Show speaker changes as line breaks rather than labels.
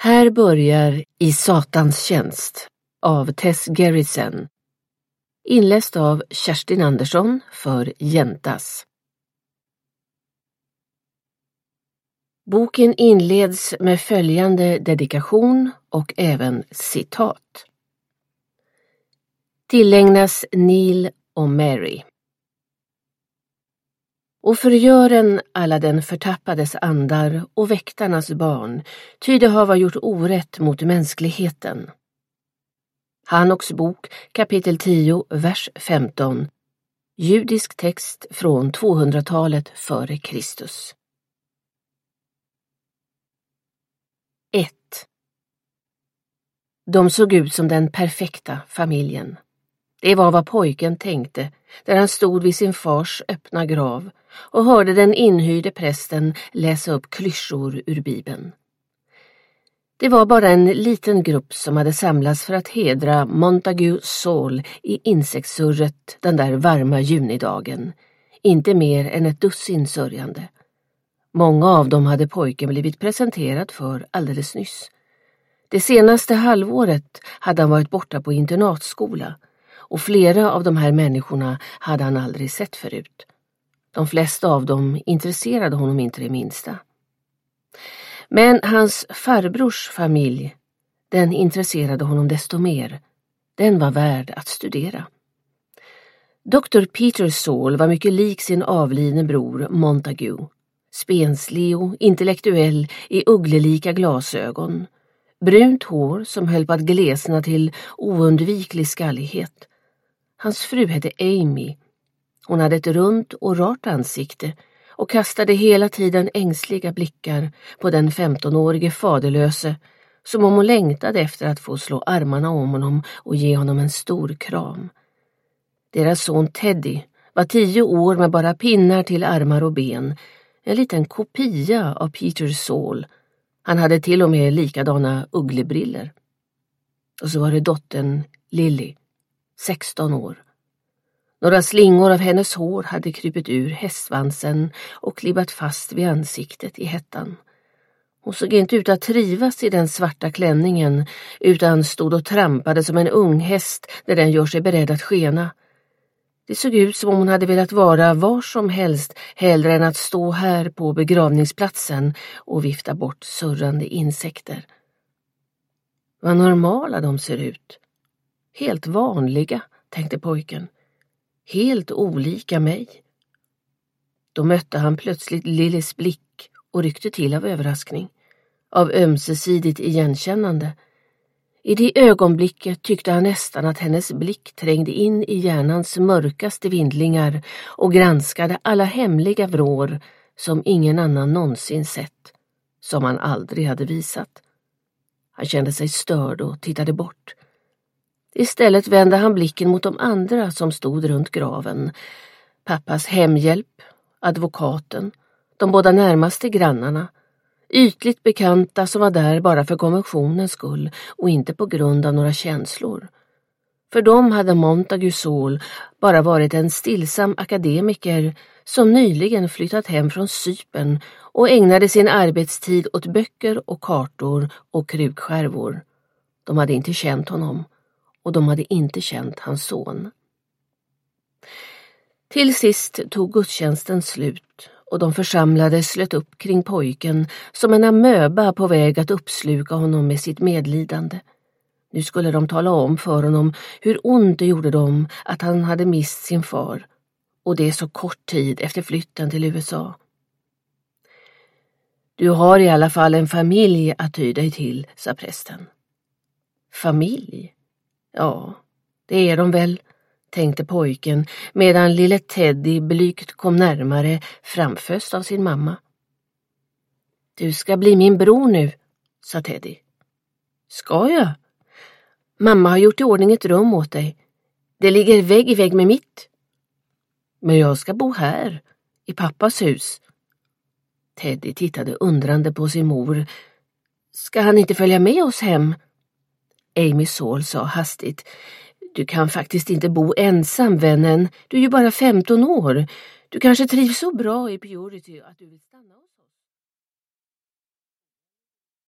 Här börjar I Satans tjänst av Tess Gerritsen. Inläst av Kerstin Andersson för Jäntas. Boken inleds med följande dedikation och även citat. Tillägnas Neil och Mary. Och förgören alla den förtappades andar och väktarnas barn, ty de hava gjort orätt mot mänskligheten. Hanoks bok, kapitel 10, vers 15. Judisk text från 200-talet före Kristus. 1. De såg ut som den perfekta familjen. Det var vad pojken tänkte, där han stod vid sin fars öppna grav och hörde den inhyrde prästen läsa upp klyschor ur Bibeln. Det var bara en liten grupp som hade samlats för att hedra Montague Saul i insektssurret den där varma junidagen. Inte mer än ett dussin sörjande. Många av dem hade pojken blivit presenterad för alldeles nyss. Det senaste halvåret hade han varit borta på internatskola. Och flera av de här människorna hade han aldrig sett förut. De flesta av dem intresserade honom inte det minsta. Men hans farbrors familj, den intresserade honom desto mer. Den var värd att studera. Dr. Peter Saul var mycket lik sin avlidne bror Montague. Spenslig och intellektuell i ugglelika glasögon. Brunt hår som höll på att glesna till oundviklig skallighet. Hans fru hette Amy. Hon hade ett runt och rart ansikte och kastade hela tiden ängsliga blickar på den 15-årige faderlöse som om hon längtade efter att få slå armarna om honom och ge honom en stor kram. Deras son Teddy var 10 år med bara pinnar till armar och ben, en liten kopia av Peter Saul. Han hade till och med likadana ugglebriller. Och så var det dottern Lily, 16 år. Några slingor av hennes hår hade krypit ur hästsvansen och klibbat fast vid ansiktet i hettan. Hon såg inte ut att trivas i den svarta klänningen utan stod och trampade som en ung häst när den gör sig beredd att skena. Det såg ut som om hon hade velat vara var som helst hellre än att stå här på begravningsplatsen och vifta bort surrande insekter. Vad normala de ser ut. Helt vanliga, tänkte pojken. Helt olika mig. Då mötte han plötsligt Lillys blick och ryckte till av överraskning. Av ömsesidigt igenkännande. I det ögonblicket tyckte han nästan att hennes blick trängde in i hjärnans mörkaste vindlingar och granskade alla hemliga vrår som ingen annan någonsin sett, som han aldrig hade visat. Han kände sig störd och tittade bort. Istället vände han blicken mot de andra som stod runt graven. Pappas hemhjälp, advokaten, de båda närmaste grannarna. Ytligt bekanta som var där bara för konventionens skull och inte på grund av några känslor. För dem hade Montague Saul bara varit en stillsam akademiker som nyligen flyttat hem från Cypern och ägnade sin arbetstid åt böcker och kartor och krukskärvor. De hade inte känt honom och de hade inte känt hans son. Till sist tog gudstjänsten slut och de församlade slöt upp kring pojken som en amöba på väg att uppsluka honom med sitt medlidande. Nu skulle de tala om för honom hur ont det gjorde dem att han hade mist sin far, och det så kort tid efter flytten till USA. Du har i alla fall en familj att ty dig till, sa prästen. Familj? Ja, det är de väl, tänkte pojken medan lille Teddy blygt kom närmare framföst av sin mamma. Du ska bli min bror nu, sa Teddy. Ska jag? Mamma har gjort i ordning ett rum åt dig. Det ligger vägg i vägg med mitt. Men jag ska bo här, i pappas hus. Teddy tittade undrande på sin mor. Ska han inte följa med oss hem? Amy Saul sa hastigt. Du kan faktiskt inte bo ensam, vännen. Du är ju bara 15 år. Du kanske trivs så bra i Purity att du vill stanna.